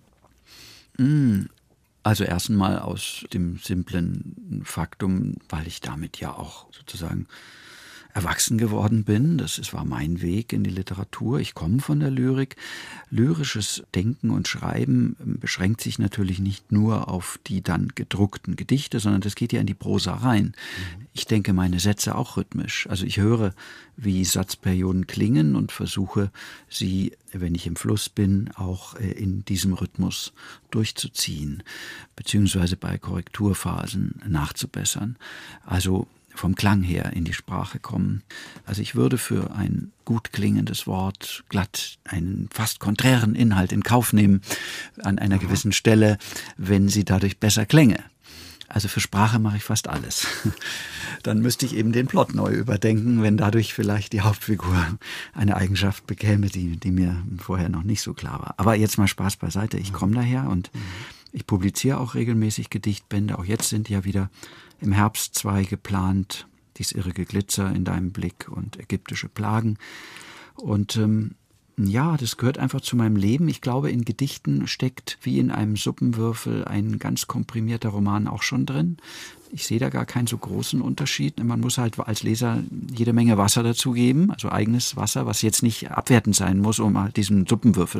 Also erst einmal aus dem simplen Faktum, weil ich damit ja auch sozusagen erwachsen geworden bin. Das war mein Weg in die Literatur. Ich komme von der Lyrik. Lyrisches Denken und Schreiben beschränkt sich natürlich nicht nur auf die dann gedruckten Gedichte, sondern das geht ja in die Prosa rein. Ich denke meine Sätze auch rhythmisch. Also ich höre, wie Satzperioden klingen und versuche sie, wenn ich im Fluss bin, auch in diesem Rhythmus durchzuziehen, beziehungsweise bei Korrekturphasen nachzubessern. Also vom Klang her in die Sprache kommen. Also ich würde für ein gut klingendes Wort glatt einen fast konträren Inhalt in Kauf nehmen an einer gewissen Stelle, wenn sie dadurch besser klänge. Also für Sprache mache ich fast alles. Dann müsste ich eben den Plot neu überdenken, wenn dadurch vielleicht die Hauptfigur eine Eigenschaft bekäme, die mir vorher noch nicht so klar war. Aber jetzt mal Spaß beiseite. Ich komme daher und ich publiziere auch regelmäßig Gedichtbände. Auch jetzt sind ja wieder im Herbst 2 geplant, dies irrige Glitzer in deinem Blick und ägyptische Plagen. Und ja, das gehört einfach zu meinem Leben. Ich glaube, in Gedichten steckt wie in einem Suppenwürfel ein ganz komprimierter Roman auch schon drin. Ich sehe da gar keinen so großen Unterschied. Man muss halt als Leser jede Menge Wasser dazugeben, also eigenes Wasser, was jetzt nicht abwertend sein muss, um halt diesen Suppenwürfel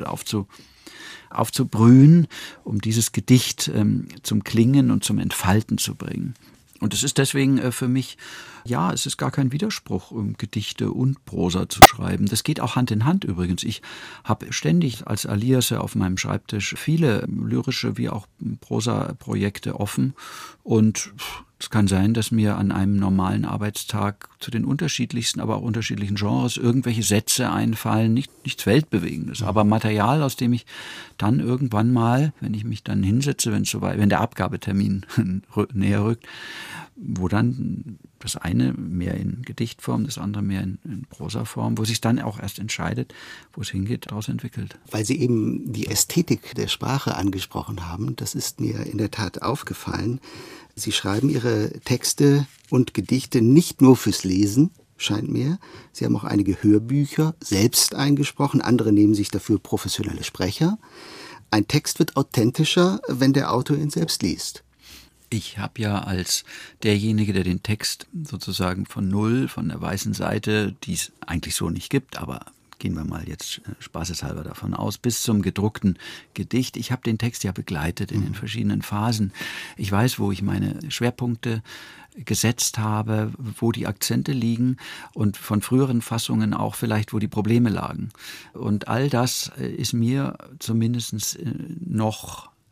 aufzubrühen, um dieses Gedicht zum Klingen und zum Entfalten zu bringen. Und es ist deswegen für mich, ja, es ist gar kein Widerspruch, Gedichte und Prosa zu schreiben. Das geht auch Hand in Hand übrigens. Ich habe ständig als Aliase auf meinem Schreibtisch viele lyrische wie auch Prosa-Projekte offen. Und es kann sein, dass mir an einem normalen Arbeitstag zu den unterschiedlichsten, aber auch unterschiedlichen Genres irgendwelche Sätze einfallen, nichts Weltbewegendes, aber Material, aus dem ich dann irgendwann mal, wenn ich mich dann hinsetze, wenn der Abgabetermin näher rückt, wo dann das eine mehr in Gedichtform, das andere mehr in Prosaform, wo sich dann auch erst entscheidet, wo es hingeht, daraus entwickelt. Weil Sie eben die Ästhetik der Sprache angesprochen haben, das ist mir in der Tat aufgefallen. Sie schreiben Ihre Texte und Gedichte nicht nur fürs Lesen, scheint mir. Sie haben auch einige Hörbücher selbst eingesprochen, andere nehmen sich dafür professionelle Sprecher. Ein Text wird authentischer, wenn der Autor ihn selbst liest. Ich habe ja als derjenige, der den Text sozusagen von Null, von der weißen Seite, die es eigentlich so nicht gibt, aber gehen wir mal jetzt spaßeshalber davon aus, bis zum gedruckten Gedicht. Ich habe den Text ja begleitet in den verschiedenen Phasen. Ich weiß, wo ich meine Schwerpunkte gesetzt habe, wo die Akzente liegen und von früheren Fassungen auch vielleicht, wo die Probleme lagen. Und all das ist mir zumindest noch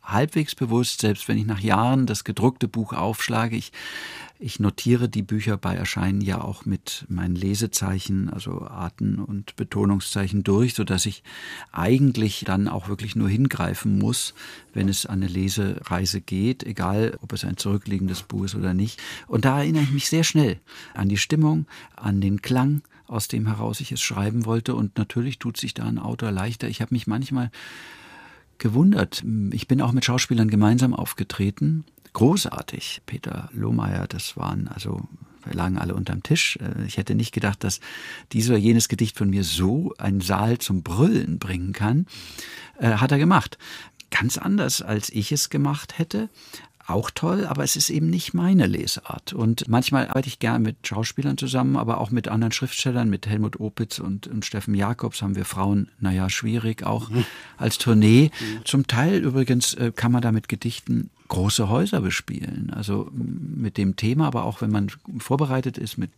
halbwegs bewusst, selbst wenn ich nach Jahren das gedruckte Buch aufschlage. Ich notiere die Bücher bei Erscheinen ja auch mit meinen Lesezeichen, also Arten- und Betonungszeichen durch, sodass ich eigentlich dann auch wirklich nur hingreifen muss, wenn es an eine Lesereise geht, egal ob es ein zurückliegendes Buch ist oder nicht. Und da erinnere ich mich sehr schnell an die Stimmung, an den Klang, aus dem heraus ich es schreiben wollte. Und natürlich tut sich da ein Autor leichter. Ich habe mich manchmal gewundert. Ich bin auch mit Schauspielern gemeinsam aufgetreten. Großartig. Peter Lohmeier, wir lagen alle unterm Tisch. Ich hätte nicht gedacht, dass dieses oder jenes Gedicht von mir so einen Saal zum Brüllen bringen kann. Hat er gemacht. Ganz anders, als ich es gemacht hätte. Auch toll, aber es ist eben nicht meine Lesart. Und manchmal arbeite ich gern mit Schauspielern zusammen, aber auch mit anderen Schriftstellern, mit Helmut Opitz und Steffen Jakobs haben wir Frauen, schwierig, auch als Tournee. Zum Teil übrigens kann man da mit Gedichten große Häuser bespielen. Also mit dem Thema, aber auch wenn man vorbereitet ist mit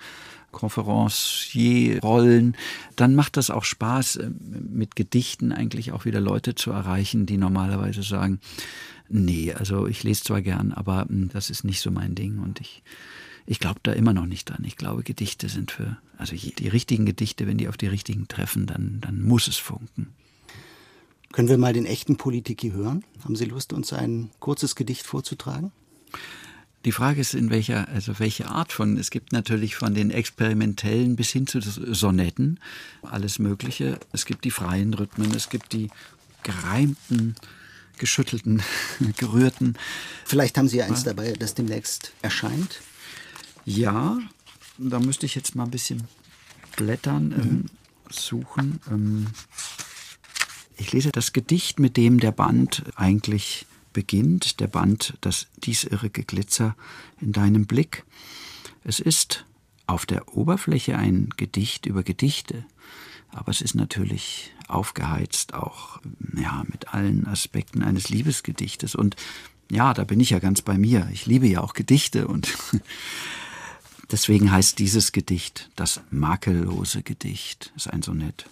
Zwischenkonferencierrollen, dann macht das auch Spaß, mit Gedichten eigentlich auch wieder Leute zu erreichen, die normalerweise sagen, nee, also ich lese zwar gern, aber das ist nicht so mein Ding und ich glaube da immer noch nicht dran. Ich glaube, Gedichte sind die richtigen Gedichte, wenn die auf die richtigen treffen, dann muss es funken. Können wir mal den echten Politiki hören? Haben Sie Lust, uns ein kurzes Gedicht vorzutragen? Die Frage ist, welche Art von, es gibt natürlich von den experimentellen bis hin zu Sonetten alles Mögliche. Es gibt die freien Rhythmen, es gibt die gereimten, geschüttelten, gerührten. Vielleicht haben Sie ja eins dabei, das demnächst erscheint. Ja, da müsste ich jetzt mal ein bisschen blättern, suchen. Ich lese das Gedicht, mit dem der Band eigentlich beginnt. Der Band, dies irre Geglitzer in deinem Blick. Es ist auf der Oberfläche ein Gedicht über Gedichte. Aber es ist natürlich aufgeheizt auch mit allen Aspekten eines Liebesgedichtes. Und ja, da bin ich ja ganz bei mir. Ich liebe ja auch Gedichte und deswegen heißt dieses Gedicht das makellose Gedicht. Das ist ein Sonett.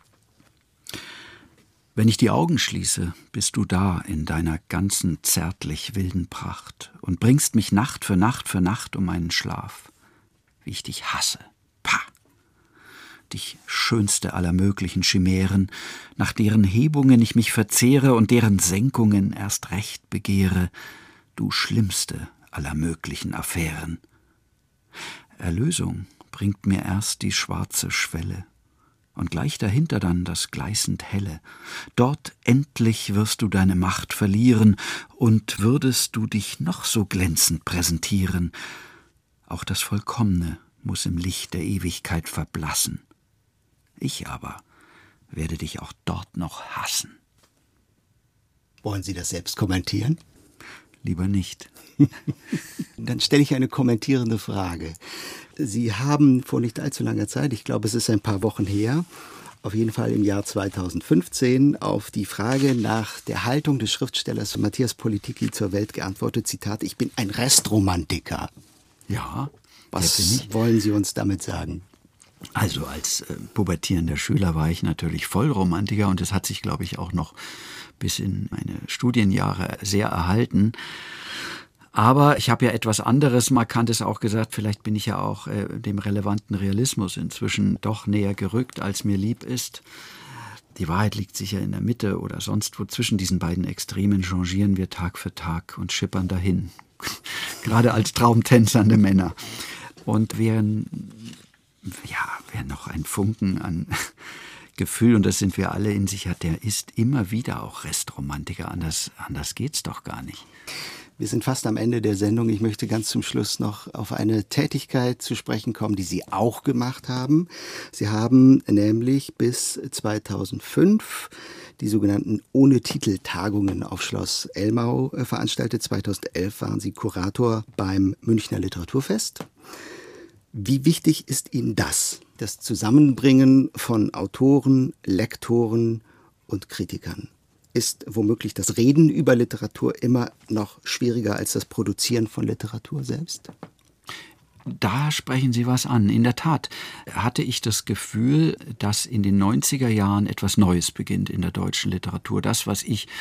Wenn ich die Augen schließe, bist du da in deiner ganzen zärtlich wilden Pracht und bringst mich Nacht für Nacht für Nacht um meinen Schlaf. Wie ich dich hasse. Pah! Dich schönste aller möglichen Chimären, nach deren Hebungen ich mich verzehre und deren Senkungen erst recht begehre, du schlimmste aller möglichen Affären. Erlösung bringt mir erst die schwarze Schwelle und gleich dahinter dann das gleißend Helle. Dort endlich wirst du deine Macht verlieren und würdest du dich noch so glänzend präsentieren, auch das Vollkommene muss im Licht der Ewigkeit verblassen. Ich aber werde dich auch dort noch hassen. Wollen Sie das selbst kommentieren? Lieber nicht. Dann stelle ich eine kommentierende Frage. Sie haben vor nicht allzu langer Zeit, ich glaube, es ist ein paar Wochen her, auf jeden Fall im Jahr 2015, auf die Frage nach der Haltung des Schriftstellers Matthias Politiki zur Welt geantwortet, Zitat, ich bin ein Restromantiker. Ja, was wollen Sie uns damit sagen? Also als pubertierender Schüler war ich natürlich Vollromantiker und das hat sich, glaube ich, auch noch bis in meine Studienjahre sehr erhalten. Aber ich habe ja etwas anderes Markantes auch gesagt, vielleicht bin ich ja auch dem relevanten Realismus inzwischen doch näher gerückt, als mir lieb ist. Die Wahrheit liegt sicher in der Mitte oder sonst wo. Zwischen diesen beiden Extremen changieren wir Tag für Tag und schippern dahin. Gerade als traumtänzernde Männer. Und wer noch einen Funken an Gefühl, und das sind wir alle, in sich hat, der ist immer wieder auch Restromantiker. Anders geht's doch gar nicht. Wir sind fast am Ende der Sendung. Ich möchte ganz zum Schluss noch auf eine Tätigkeit zu sprechen kommen, die Sie auch gemacht haben. Sie haben nämlich bis 2005 die sogenannten Ohne-Titel-Tagungen auf Schloss Elmau veranstaltet. 2011 waren Sie Kurator beim Münchner Literaturfest. Wie wichtig ist Ihnen das Zusammenbringen von Autoren, Lektoren und Kritikern? Ist womöglich das Reden über Literatur immer noch schwieriger als das Produzieren von Literatur selbst? Da sprechen Sie was an. In der Tat hatte ich das Gefühl, dass in den 90er Jahren etwas Neues beginnt in der deutschen Literatur. Das, was ich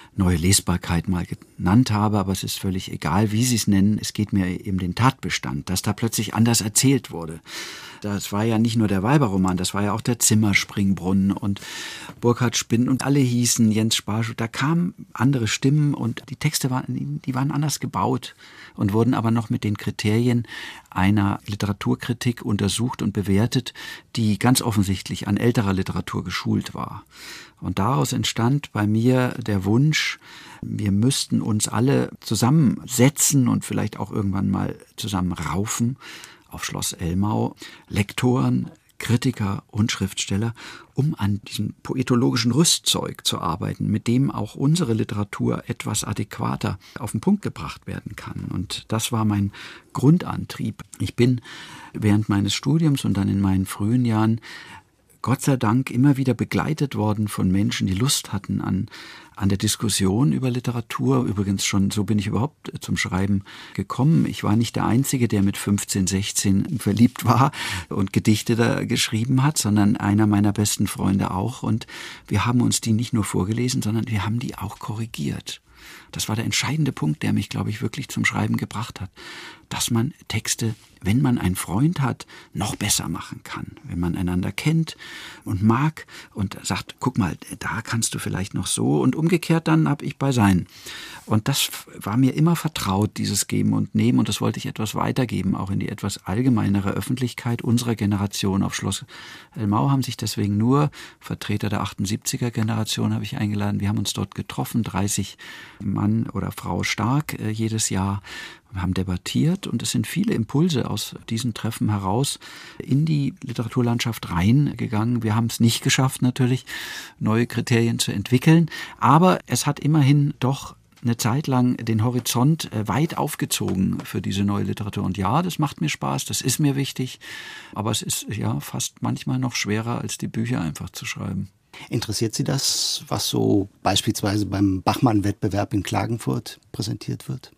neue Lesbarkeit mal genannt habe, aber es ist völlig egal, wie Sie es nennen. Es geht mir eben den Tatbestand, dass da plötzlich anders erzählt wurde. Das war ja nicht nur der Weiberroman, das war ja auch der Zimmerspringbrunnen und Burkhard Spinn und alle hießen Jens Sparsch. Da kamen andere Stimmen und die Texte waren anders gebaut und wurden aber noch mit den Kriterien einer Literaturkritik untersucht und bewertet, die ganz offensichtlich an älterer Literatur geschult war. Und daraus entstand bei mir der Wunsch, wir müssten uns alle zusammensetzen und vielleicht auch irgendwann mal zusammen raufen auf Schloss Elmau, Lektoren, Kritiker und Schriftsteller, um an diesem poetologischen Rüstzeug zu arbeiten, mit dem auch unsere Literatur etwas adäquater auf den Punkt gebracht werden kann. Und das war mein Grundantrieb. Ich bin während meines Studiums und dann in meinen frühen Jahren Gott sei Dank immer wieder begleitet worden von Menschen, die Lust hatten an der Diskussion über Literatur. Übrigens schon, so bin ich überhaupt zum Schreiben gekommen. Ich war nicht der Einzige, der mit 15, 16 verliebt war und Gedichte da geschrieben hat, sondern einer meiner besten Freunde auch. Und wir haben uns die nicht nur vorgelesen, sondern wir haben die auch korrigiert. Das war der entscheidende Punkt, der mich, glaube ich, wirklich zum Schreiben gebracht hat. Dass man Texte, wenn man einen Freund hat, noch besser machen kann. Wenn man einander kennt und mag und sagt, guck mal, da kannst du vielleicht noch so. Und umgekehrt dann habe ich bei sein. Und das war mir immer vertraut, dieses Geben und Nehmen. Und das wollte ich etwas weitergeben, auch in die etwas allgemeinere Öffentlichkeit unserer Generation. Auf Schloss Elmau haben sich deswegen nur Vertreter der 78er-Generation habe ich eingeladen. Wir haben uns dort getroffen, 30 Mann oder Frau stark jedes Jahr. Wir haben debattiert und es sind viele Impulse aus diesen Treffen heraus in die Literaturlandschaft reingegangen. Wir haben es nicht geschafft, natürlich neue Kriterien zu entwickeln, aber es hat immerhin doch eine Zeit lang den Horizont weit aufgezogen für diese neue Literatur. Und ja, das macht mir Spaß, das ist mir wichtig, aber es ist ja fast manchmal noch schwerer, als die Bücher einfach zu schreiben. Interessiert Sie das, was so beispielsweise beim Bachmann-Wettbewerb in Klagenfurt präsentiert wird?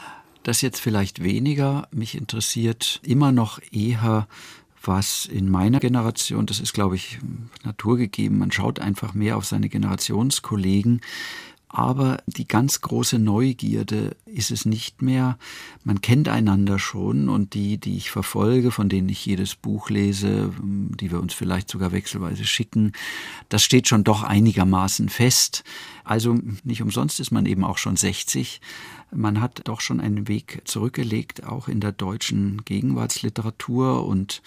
Das jetzt vielleicht weniger. Mich interessiert immer noch eher, was in meiner Generation, das ist, glaube ich, naturgegeben, man schaut einfach mehr auf seine Generationskollegen. Aber die ganz große Neugierde ist es nicht mehr. Man kennt einander schon und die ich verfolge, von denen ich jedes Buch lese, die wir uns vielleicht sogar wechselweise schicken, das steht schon doch einigermaßen fest. Also nicht umsonst ist man eben auch schon 60. Man hat doch schon einen Weg zurückgelegt, auch in der deutschen Gegenwartsliteratur und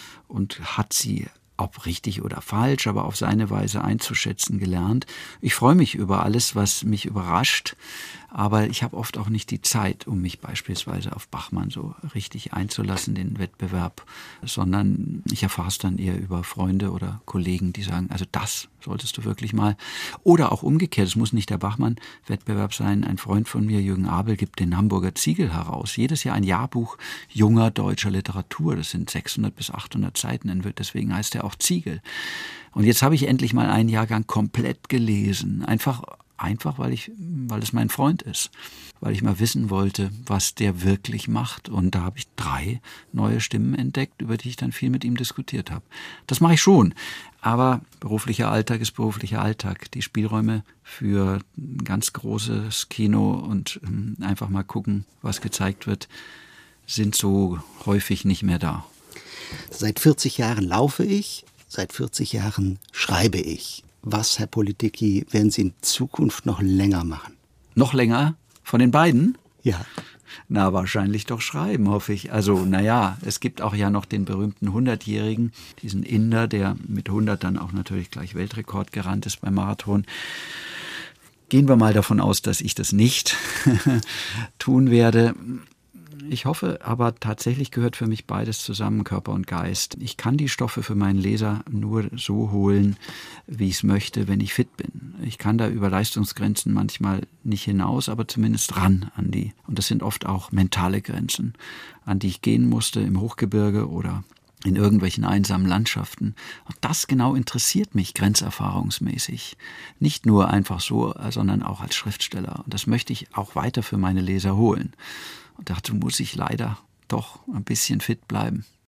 hat sie, ob richtig oder falsch, aber auf seine Weise einzuschätzen gelernt. Ich freue mich über alles, was mich überrascht, aber ich habe oft auch nicht die Zeit, um mich beispielsweise auf Bachmann so richtig einzulassen, den Wettbewerb, sondern ich erfahre es dann eher über Freunde oder Kollegen, die sagen, also das solltest du wirklich mal. Oder auch umgekehrt, es muss nicht der Bachmann-Wettbewerb sein. Ein Freund von mir, Jürgen Abel, gibt den Hamburger Ziegel heraus. Jedes Jahr ein Jahrbuch junger deutscher Literatur. Das sind 600 bis 800 Seiten. Deswegen heißt er auch Ziegel. Und jetzt habe ich endlich mal einen Jahrgang komplett gelesen. Einfach weil es mein Freund ist. Weil ich mal wissen wollte, was der wirklich macht. Und da habe ich 3 neue Stimmen entdeckt, über die ich dann viel mit ihm diskutiert habe. Das mache ich schon. Aber beruflicher Alltag ist beruflicher Alltag. Die Spielräume für ein ganz großes Kino und einfach mal gucken, was gezeigt wird, sind so häufig nicht mehr da. Seit 40 Jahren laufe ich, seit 40 Jahren schreibe ich. Was, Herr Politicki, werden Sie in Zukunft noch länger machen? Noch länger? Von den beiden? Ja. Na, wahrscheinlich doch schreiben, hoffe ich. Also, naja, es gibt auch ja noch den berühmten 100-Jährigen, diesen Inder, der mit 100 dann auch natürlich gleich Weltrekord gerannt ist beim Marathon. Gehen wir mal davon aus, dass ich das nicht tun werde. Ich hoffe, aber tatsächlich gehört für mich beides zusammen, Körper und Geist. Ich kann die Stoffe für meinen Leser nur so holen, wie ich es möchte, wenn ich fit bin. Ich kann da über Leistungsgrenzen manchmal nicht hinaus, aber zumindest ran an die. Und das sind oft auch mentale Grenzen, an die ich gehen musste im Hochgebirge oder in irgendwelchen einsamen Landschaften. Und das genau interessiert mich grenzerfahrungsmäßig. Nicht nur einfach so, sondern auch als Schriftsteller. Und das möchte ich auch weiter für meine Leser holen. Und dazu muss ich leider doch ein bisschen fit bleiben.